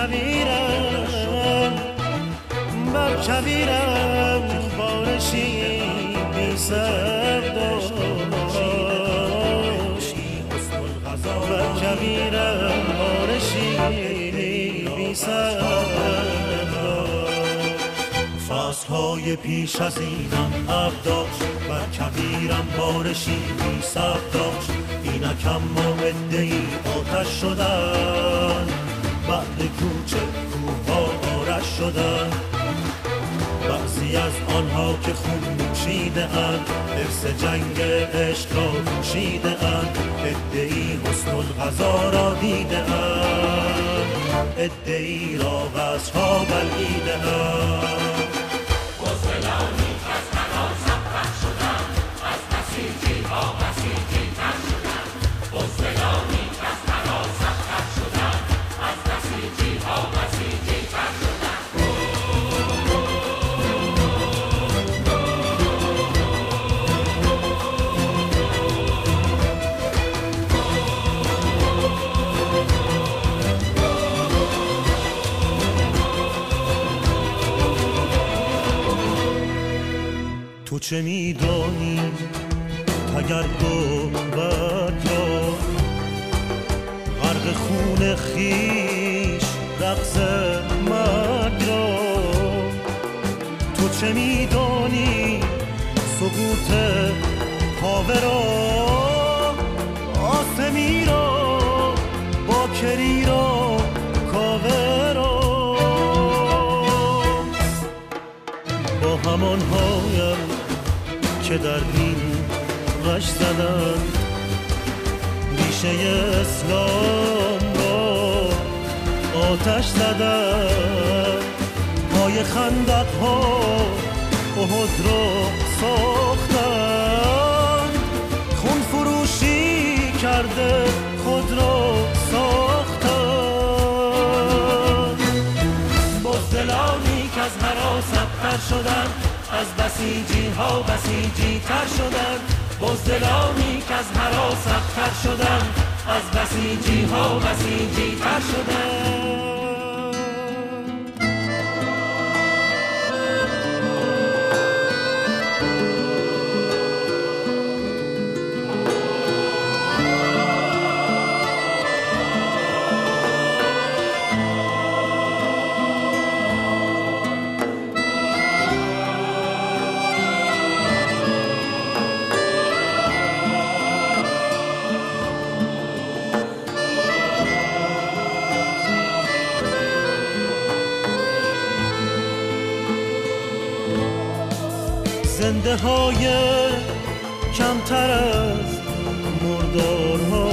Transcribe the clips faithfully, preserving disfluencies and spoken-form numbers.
کویرم بر کویرم بارشی بی سر داشت بر کویرم بارشی بی سر فصلهای پیش از اینم اب داشت بر کویرم بارشی بی سر داشت اینک اما عده‌ای آتش شدن بعد کوچه کوها آرش شدن بعضی از آنها که خون نوشیده اند حرص جنگ عشق را پوشیده اند عده‌ای حسن القضا را دیده اند عده‌ای را قصرها بلعیده اند بزدلانی که از هراس ابتر شدن از بسیجی ها بسیجی تر شدن بزدلانی که از هراس ابتر شدن از بسیجی ها بسیجی تر شدن تو چه میدانی اگر گوبت را غرق خون خیش رقص مرگ را تو چه میدانی سقوط کاوه را آسمی را باکری را کاوه را با همان هایم که در این غش زدن ریشه اسلام را آتش زدن پای خندق ها احد را ساختن خون فروشی کرده خود را ساختن بزدلانی که از هراس ابتر شدن از بسیجی ها بسیجی تر شدن بزدلانی که از هراس ابتر شدن از بسیجی ها بسیجی تر شدن زنده های کمتر از مردارها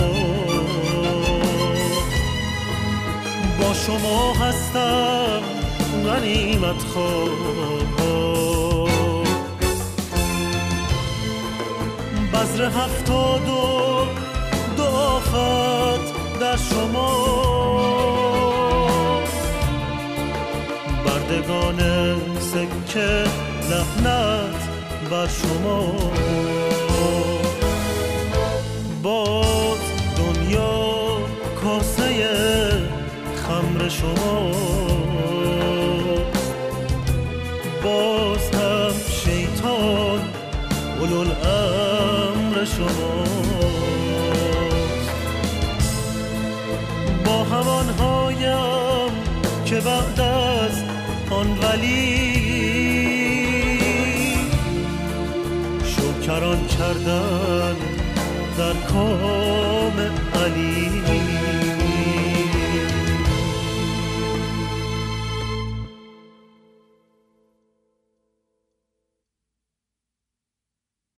با شما هستم غنیمت خواه بذر هفتاد و دو آفت در شما بردگان سکه لعنت بر شما باز دنیا کاسه خمر شما باز هم شیطان اولوالامر شما با هوانهایم که بعد از آن ولی کران کردن در کار